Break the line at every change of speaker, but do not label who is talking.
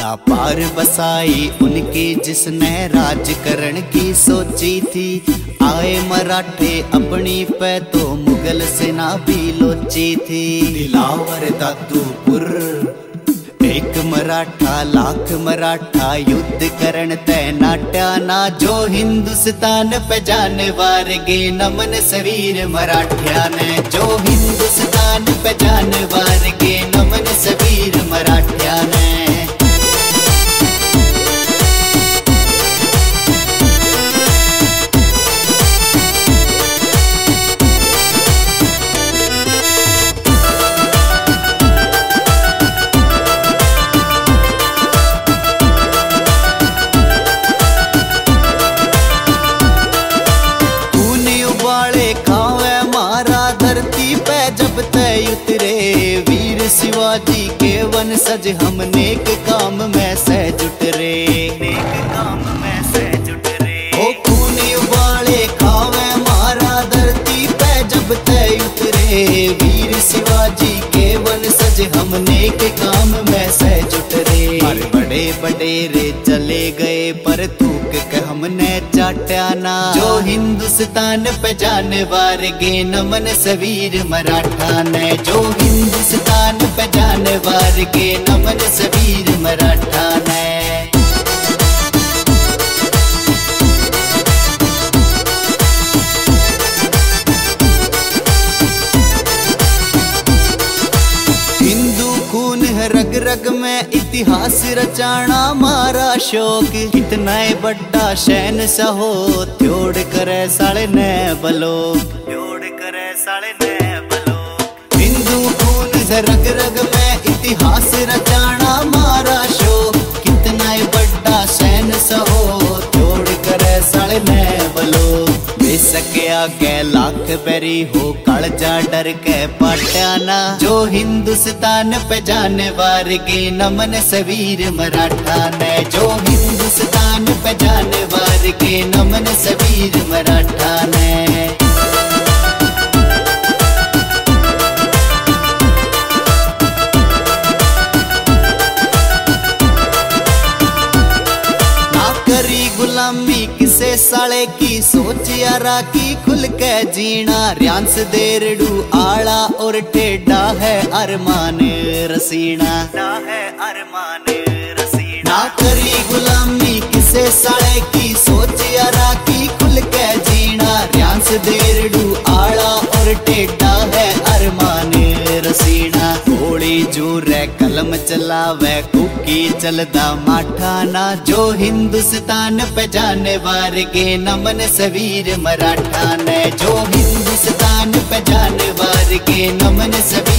ना पार बसाई उनकी जिसने राजकरण की सोची थी। आए मराठे अपनी पे तो मुगल सेना भी लोची थी। दिलावर दादूपुर एक मराठा लाख मराठा युद्ध करण तैनाट्या ना। जो हिंदुस्तान पे जाने वार गे नमन सवीर मराठिया ने। जो हिंदुस्तान पे जाने वार गे नमन सवीर मराठिया ने। जब तय उतरे वीर शिवाजी के वंशज हम नेक काम में सह जुट रे। नेक काम में सह जुट रे। ओ खून उबाले खावे मारा धरती पे जब तय उतरे वीर शिवाजी के वंशज हम नेक काम में सह जुट रे। पर बड़े बड़े रे चले गए पर थूक के हमने चाट्या ना। जो हिंदुस्तान पे जाने वार गे नमन सवीर मराठा ने। जो हिंदुस्तान पे जाने वार गे नमन सवीर मराठा ने। रग रग में इतिहास रचाना मारा शौक। कितना बड़ा शहन सहो त्योड़ करे साले ने बलो। त्योड़ करे साले ने बलो। हिंदू खून से रग रग में इतिहास रचाना मारा शौक। कितना बड़ा शहन सहो त्योड़ करे साले ने बलो। बेसके आगे लाख बैरी हो कालजा डर के पाट्याना। जो हिंदुस्तान पे जाने वार गे नमन सवीर मराठा ने। जो हिंदुस्तान पे जाने वार गे नमन सवीर मराठा ने। गुलामी किसे साले की सोच यारा की खुल के जीना। रियांस देरडू आड़ा और टेढ़ा है अरमान रसीना। है अरमान रसीना। ना करी गुलामी किसे साले की सोच यारा की खुल के जीना। रियांस देरडू आड़ा और टेढ़ा है अरमान रसीना। घोड़ी जूर कलम चलावे कुकी चलदा माठा ना। जो हिंदुस्तान पे जाने वार गे नमन सवीर मराठा ने। जो हिंदुस्तान पे जाने वार गे नमन सवीर